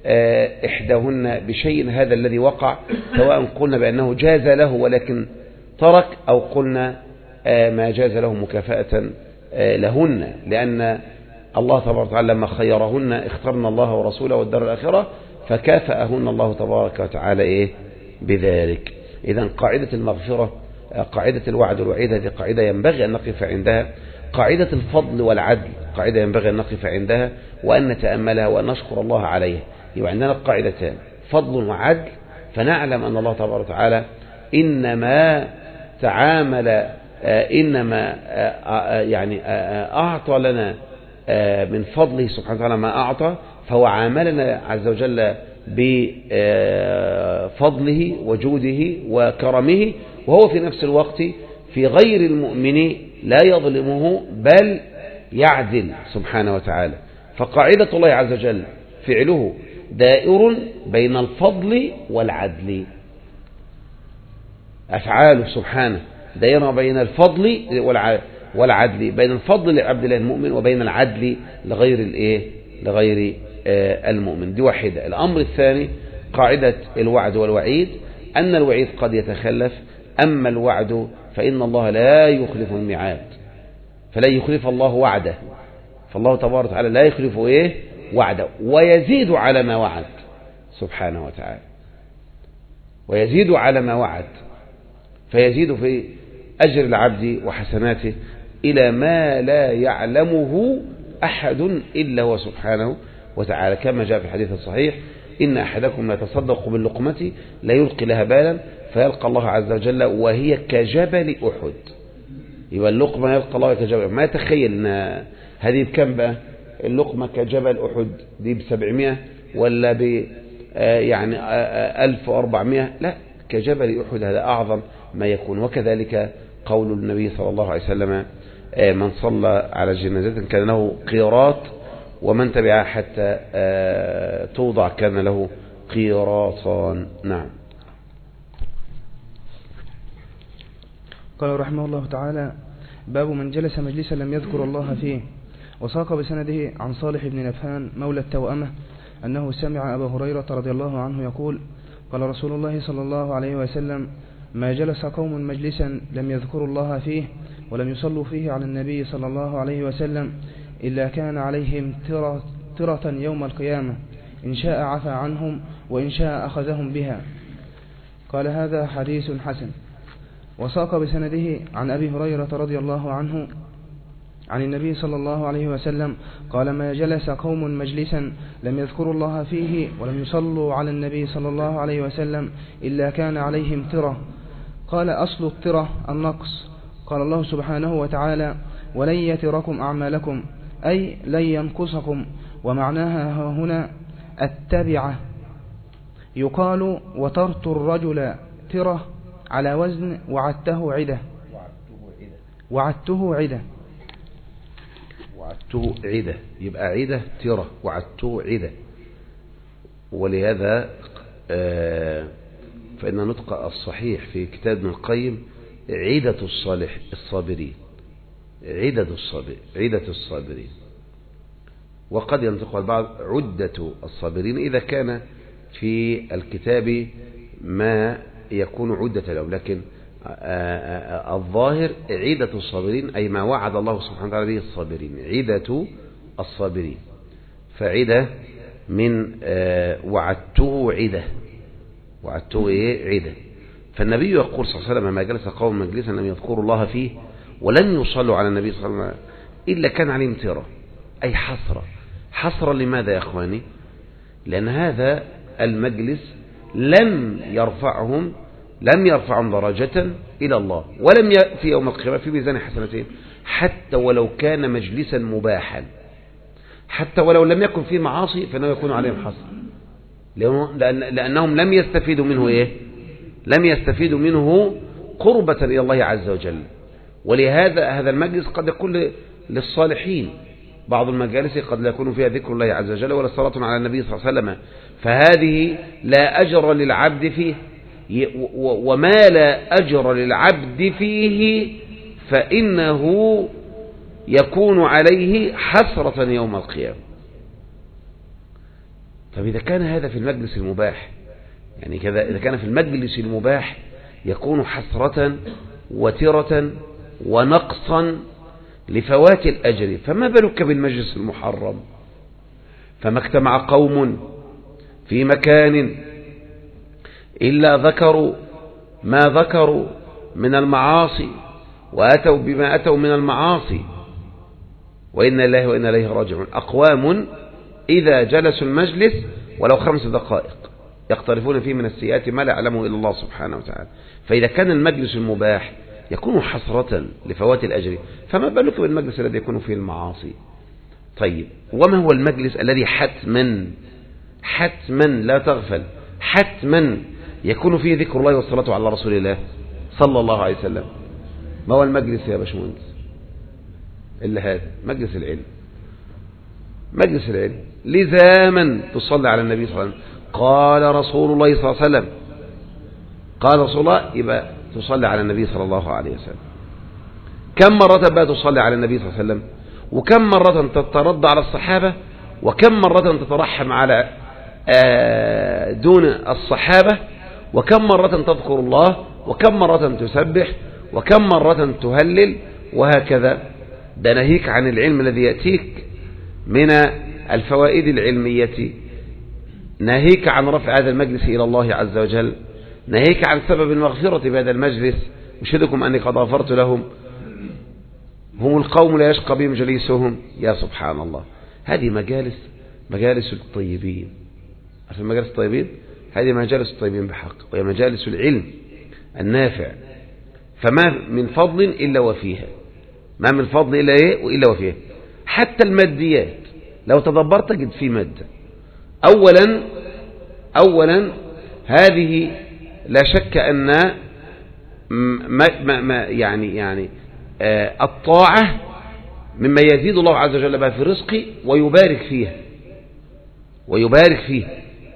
إحداهن بشيء، هذا الذي وقع، سواء قلنا بأنه جاز له ولكن ترك، أو قلنا ما جاز له مكافأة لهن، لأن الله تبارك وتعالى لما خيرهن اخترن الله ورسوله والدار الآخرة فكافأهن الله تبارك وتعالى إيه بذلك. إذن قاعدة المغفرة، قاعدة الوعد والوعيد، هذه قاعدة ينبغي أن نقف عندها. قاعدة الفضل والعدل قاعدة ينبغي أن نقف عندها وأن نتأملها وأن نشكر الله عليها. يبقى عندنا القاعدتان فضل وعدل، فنعلم أن الله تبارك وتعالى إنما تعامل إنما يعني أعطى لنا من فضله سبحانه وتعالى ما أعطى، فهو عاملنا عز وجل بفضله وجوده وكرمه، وهو في نفس الوقت في غير المؤمن لا يظلمه بل يعدل سبحانه وتعالى. فقاعدة الله عز وجل فعله دائر بين الفضل والعدل، أفعاله سبحانه دائرة بين الفضل والعدل، بين الفضل لعبد الله المؤمن وبين العدل لغير الايه لغير المؤمن. دي واحدة. الأمر الثاني قاعدة الوعد والوعيد، أن الوعيد قد يتخلف، أما الوعد فإن الله لا يخلف الميعاد، فلا يخلف الله وعده، فالله تبارك وتعالى لا يخلف ايه وعده، ويزيد على ما وعد سبحانه وتعالى، ويزيد على ما وعد، فيزيد في أجر العبد وحسناته إلى ما لا يعلمه أحد إلا هو سبحانه وتعالى، كما جاء في الحديث الصحيح: إن أحدكم لا يتصدق باللقمة لا يلقي لها بالا فيلقى الله عز وجل وهي كجبل أحد. يبقى اللقمة يلقى الله كجبل، ما يتخيل أن هذه بكم بقى اللقمة كجبل أحد، دي بسبعمائة ولا ب يعني ألف وأربعمائة، لا، كجبل أحد، هذا أعظم ما يكون. وكذلك قول النبي صلى الله عليه وسلم: من صلى على جنازة كان له قيراط، ومن تبعها حتى توضع كان له قيراطان. نعم. قال رحمه الله تعالى: باب من جلس مجلسا لم يذكر الله فيه. وساق بسنده عن صالح بن نفهان مولى التوأمة أنه سمع أبا هريرة رضي الله عنه يقول: قال رسول الله صلى الله عليه وسلم: ما جلس قوم مجلسا لم يذكروا الله فيه ولم يصلوا فيه على النبي صلى الله عليه وسلم إلا كان عليهم ترة, ترة يوم القيامة، إن شاء عفى عنهم وإن شاء أخذهم بها. قال: هذا حديث حسن. وساق بسنده عن أبي هريرة رضي الله عنه عن النبي صلى الله عليه وسلم قال: ما جلس قوم مجلسا لم يذكروا الله فيه ولم يصلوا على النبي صلى الله عليه وسلم إلا كان عليهم ترة. قال: أصل الترة النقص. قال الله سبحانه وتعالى: ولن يتركم أعمالكم، أي لن ينقصكم، ومعناها هنا التبعة. يقال: وترت الرجل ترة على وزن وعدته عدة. وعدته عدة وعدته عدة، يبقى عدة ترة، وعدته عدة. ولهذا آه فإن نطق الصحيح في كتاب ابن القيم عدة الصالح الصابرين، عدة الصابرين، عدة الصابرين. وقد ينطق البعض عدة الصابرين إذا كان في الكتاب ما يكون عدة لهم، لكن الظاهر عدة الصابرين أي ما وعد الله سبحانه وتعالى به الصابرين، عدة الصابرين. فعدة من وعدته عدة، وعدته إيه عدة. فالنبي يقول صلى الله عليه وسلم: ما جلس قوم مجلسا لم يذكروا الله فيه ولن يصلوا على النبي صلى الله عليه وسلم إلا كان عليهم ترة، أي حسرة. حسرة لماذا يا أخواني؟ لأن هذا المجلس لم يرفعهم لم يرفعهم درجة إلى الله، ولم يأتي يوم القيامة في ميزان حسنتين، حتى ولو كان مجلسا مباحا، حتى ولو لم يكن فيه معاصي فإنه يكون عليهم حسرة، لأنهم لم يستفيدوا منه إيه؟ لم يستفيدوا منه قربة إلى الله عز وجل. ولهذا هذا المجلس قد يكون للصالحين، بعض المجالس قد لا يكون فيها ذكر الله عز وجل ولا صلاة على النبي صلى الله عليه وسلم، فهذه لا أجر للعبد فيه، وما لا أجر للعبد فيه فإنه يكون عليه حسرة يوم القيامة. فإذا كان هذا في المجلس المباح، يعني كذا إذا كان في المجلس المباح يكون حسرة وترة ونقصا لفوات الأجر، فما بالك بالمجلس المحرم؟ فما اجتمع قوم في مكان إلا ذكروا ما ذكروا من المعاصي وأتوا بما أتوا من المعاصي، وإنا لله وإنا إليه راجعون. أقوام إذا جلسوا المجلس ولو خمس دقائق يقترفون فيه من السيئات ما لا يعلمه إلا الله سبحانه وتعالى. فإذا كان المجلس المباح يكون حسرة لفوات الأجر، فما بالك بالمجلس الذي يكون فيه المعاصي؟ طيب، وما هو المجلس الذي حتما حتما لا تغفل حتما يكون فيه ذكر الله والصلاة على رسول الله صلى الله عليه وسلم؟ ما هو المجلس يا باشمهندس إلا هذا؟ مجلس العلم. مجلس العلم لزاما تصلي على النبي صلى الله عليه وسلم. قال رسول الله صلى الله عليه وسلم، قال رسول الله، يبقى تصلي على النبي صلى الله عليه وسلم. كم مرة بقى تصلي على النبي صلى الله عليه وسلم؟ وكم مرة تترضى على الصحابة؟ وكم مرة تترحم على دون الصحابة؟ وكم مرة تذكر الله؟ وكم مرة تسبح؟ وكم مرة تهلل؟ وهكذا. ده ناهيك عن العلم الذي يأتيك من الفوائد العلمية، ناهيك عن رفع هذا المجلس إلى الله عز وجل، ناهيك عن سبب المغفرة بهذا المجلس. أشهدكم أني قد غفرت لهم، هم القوم لا يشقى بهم جليسهم. يا سبحان الله، هذه مجالس مجالس الطيبين. عارف مجالس الطيبين؟ هذه مجالس الطيبين بحق، وهي مجالس العلم النافع. فما من فضل إلا وفيها، ما من فضل إلا إيه وإلا وفيها. حتى الماديات لو تدبرت تجد في مادة. أولا أولا هذه لا شك أن ما ما ما يعني يعني آه الطاعة مما يزيد الله عز وجل بها في الرزق ويبارك فيها ويبارك فيها.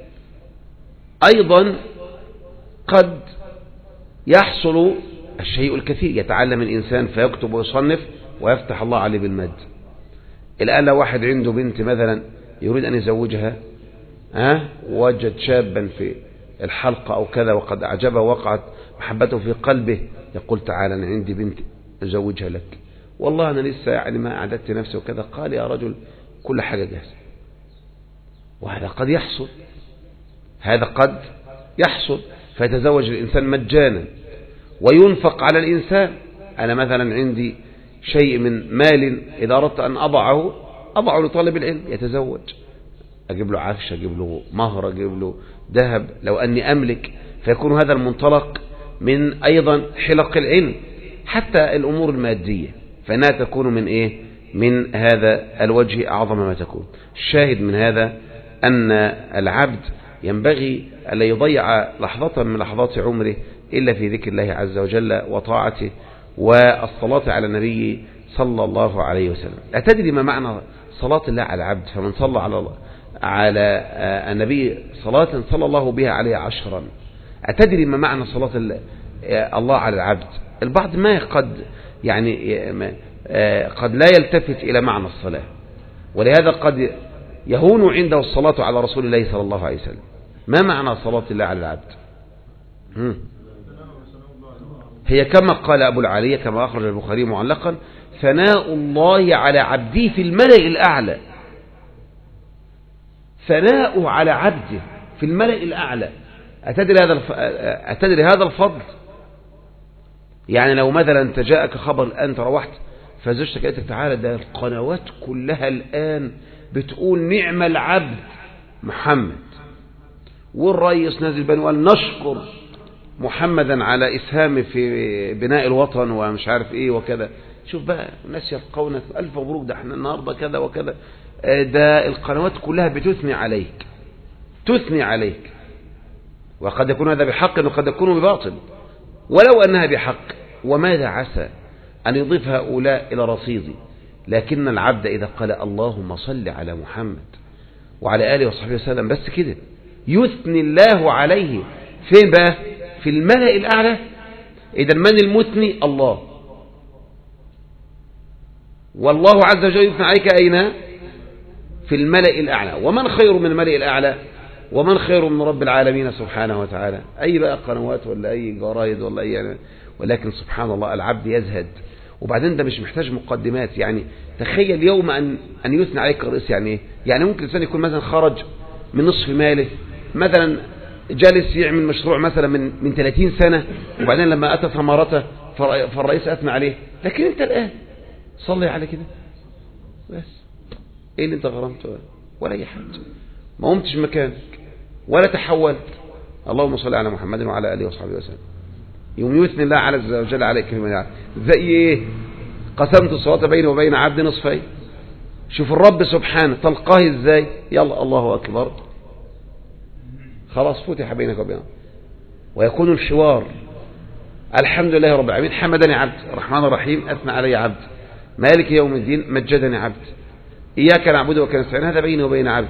أيضا قد يحصل الشيء الكثير، يتعلم الإنسان فيكتب ويصنف ويفتح الله عليه بالمد. الآن لو واحد عنده بنت مثلا يريد أن يزوجها، ها وجد شابا في الحلقة أو كذا وقد أعجبه وقعت محبته في قلبه، يقول تعالى أنا عندي بنت أزوجها لك، والله أنا لسه يعني ما أعددت نفسي وكذا. قال يا رجل كل حاجة جاهزة. وهذا قد يحصل، هذا قد يحصل. فيتزوج الإنسان مجانا وينفق على الإنسان. أنا مثلا عندي شيء من مال إذا أردت أن أضعه أضعه لطالب العلم يتزوج، أجيب له عفش، أجيب له مهر، أجيب له ذهب لو أني أملك. فيكون هذا المنطلق من أيضا حلق العلم. حتى الأمور المادية فإنها تكون من إيه؟ من هذا الوجه أعظم ما تكون. الشاهد من هذا أن العبد ينبغي ألا يضيع لحظة من لحظات عمره إلا في ذكر الله عز وجل وطاعته والصلاة على النبي صلى الله عليه وسلم. أتدري ما معنى صلاة الله على العبد؟ فمن صلى على الله على النبي صلاة صلى الله بها عليه عشرا. أتدري ما معنى صلاة الله على العبد؟ البعض ما قد يعني قد لا يلتفت إلى معنى الصلاة، ولهذا قد يهون عنده الصلاة على رسول الله صلى الله عليه وسلم. ما معنى صلاة الله على العبد؟ هي كما قال أبو العالية كما أخرج البخاري معلقا: ثناء الله على عبده في الملأ الأعلى. ثناء على عبده في الملأ الأعلى. أتدري هذا أتدري هذا الفضل؟ يعني لو مثلا تجاءك خبر أنت روحت فزوجتك قالت لك تعالى ده القنوات كلها الآن بتقول نعم العبد محمد، والرئيس نازل بنوال نشكر محمدا على إسهامه في بناء الوطن ومش عارف إيه وكذا. شوف بقى الناس يلقونك ألف مبروك، ده احنا النهارده كذا وكذا. ده القنوات كلها بتثني عليك تثني عليك وقد يكون هذا بحق وقد يكون بباطل، ولو أنها بحق وماذا عسى أن يضيف هؤلاء إلى رصيدي. لكن العبد إذا قال اللهم صل على محمد وعلى آله وصحبه وسلم بس كده يثني الله عليه. فين بقى؟ في الملأ الأعلى. إذا من المثني؟ الله. والله عز وجل يثني عليك أين؟ في الملأ الأعلى. ومن خير من الملأ الأعلى؟ ومن خير من رب العالمين سبحانه وتعالى. أي بقى قنوات ولا أي جرايد ولا أي يعني، ولكن سبحان الله العبد يزهد. وبعدين ده مش محتاج مقدمات. يعني تخيل يوم أن أن يثنى عليك الرئيس. يعني إيه؟ يعني ممكن الإنسان يكون مثلا خرج من نصف ماله، مثلا جالس يعمل مشروع مثلا من من ثلاثين سنة، وبعدين لما أتى ثمرته فالرئيس أثنى عليه. لكن أنت الآن صلي على كده بس، إيه اللي أنت غرمته؟ ولا أي حاجة، ما قمتش مكانك ولا تحولت. اللهم صل على محمد وعلى آله وصحبه وسلم. يوم يثني الله عز وجل عليك كلمة زي إيه؟ قسمت الصلاة بيني وبين عبد نصفين. شوف الرب سبحانه تلقاه إزاي. يلا الله أكبر، خلاص فتح بينك وبينه، ويكون الحوار. الحمد لله رب العالمين حمدني عبد، الرحمن الرحيم أثنى علي عبد، مالك يوم الدين مجدني عبد، إياك نعبد وإياك نستعين، هذا بيني وبين عبد.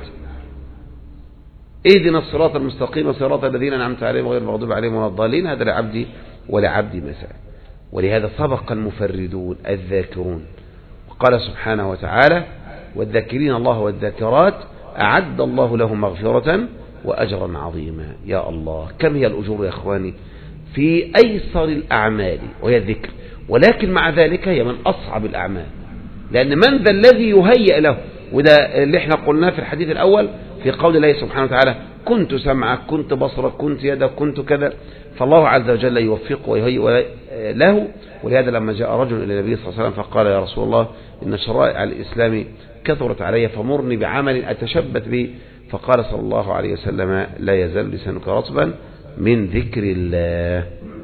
اهدنا الصراط المستقيم صراط الذين أنعمت عليهم غير المغضوب عليهم ولا الضالين، هذا لعبدي ولعبدي مساء. ولهذا سبق المفردون الذاكرون، وقال سبحانه وتعالى والذاكرين الله والذاكرات أعد الله لهم مغفرة وأجرا عظيما. يا الله كم هي الأجور يا أخواني في أيسر الأعمال وهي الذكر، ولكن مع ذلك هي من أصعب الأعمال، لأن من ذا الذي يهيئ له؟ وده اللي احنا قلناه في الحديث الأول في قول الله سبحانه وتعالى كنت سمعك كنت بصرك كنت يدك كنت كذا. فالله عز وجل يوفقه ويهيئ له. ولهذا لما جاء رجل إلى النبي صلى الله عليه وسلم فقال يا رسول الله إن شرائع الإسلام كثرت علي فمرني بعمل أتشبث به. فقال صلى الله عليه وسلم لا يزال لسانك رطبا من ذكر الله.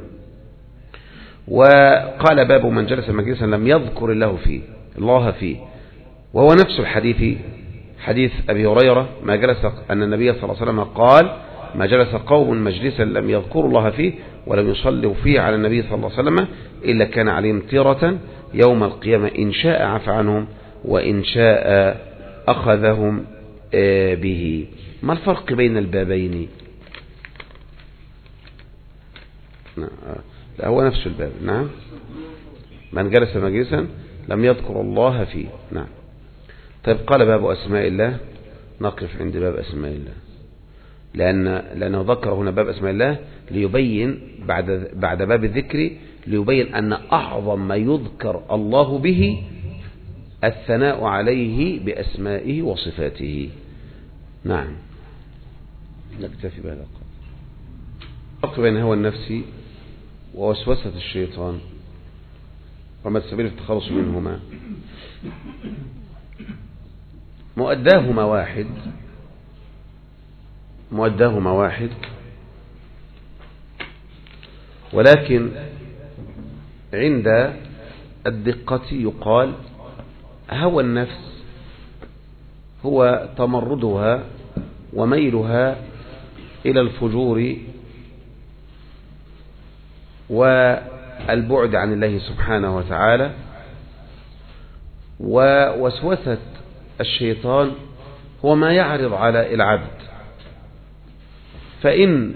وقال باب من جلس مجلسا لم يذكر الله فيه الله فيه، وهو نفس الحديث حديث أبي هريرة ما جلس أن النبي صلى الله عليه وسلم قال ما جلس قوم مجلسا لم يذكروا الله فيه ولم يصلوا فيه على النبي صلى الله عليه وسلم إلا كان عليهم تيرة يوم القيامة إن شاء عفى عنهم وإن شاء أخذهم به. ما الفرق بين البابين؟ لا هو نفس الباب. نعم من جلس مجلسا لم يذكر الله فيه. نعم. طيب قال باب أسماء الله، نقف عند باب أسماء الله، لأن لأنه ذكر هنا باب أسماء الله ليبين بعد بعد باب الذكر ليبين أن أعظم ما يذكر الله به الثناء عليه بأسمائه وصفاته. نعم نكتفي بهذا القدر. الفرق بين هوى النفس ووسوسة الشيطان وما السبيل في التخلص منهما؟ مؤداهما واحد مؤداهما واحد ولكن عند الدقة يقال هوى النفس هو تمردها وميلها إلى الفجور والبعد عن الله سبحانه وتعالى، ووسوسة الشيطان هو ما يعرض على العبد. فإن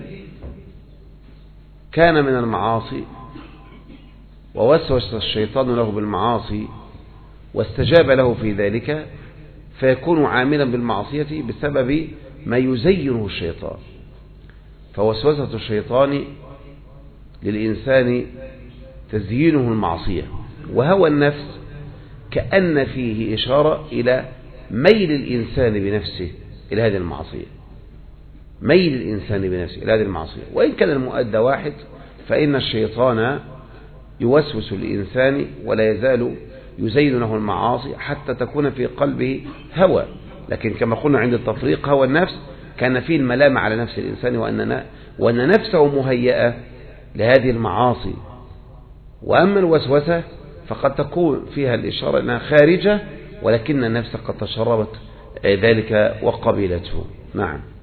كان من المعاصي ووسوس الشيطان له بالمعاصي واستجاب له في ذلك فيكون عاملا بالمعصية بسبب ما يزينه الشيطان. فوسوسة الشيطان للإنسان تزيينه المعصية، وهوى النفس كأن فيه إشارة إلى ميل الإنسان بنفسه إلى هذه المعصية، ميل الإنسان بنفسه إلى هذه المعصية. وإن كان المؤدى واحد فإن الشيطان يوسوس الإنسان ولا يزال يزين له المعاصي حتى تكون في قلبه هوى. لكن كما قلنا عند التفريق هوى النفس كان فيه الملامة على نفس الإنسان وأن وأن نفسه مهيئة لهذه المعاصي. وأما الوسوسة فقد تكون فيها الإشارة أنها خارجة ولكن النفس قد تشربت ذلك وقبلته. نعم.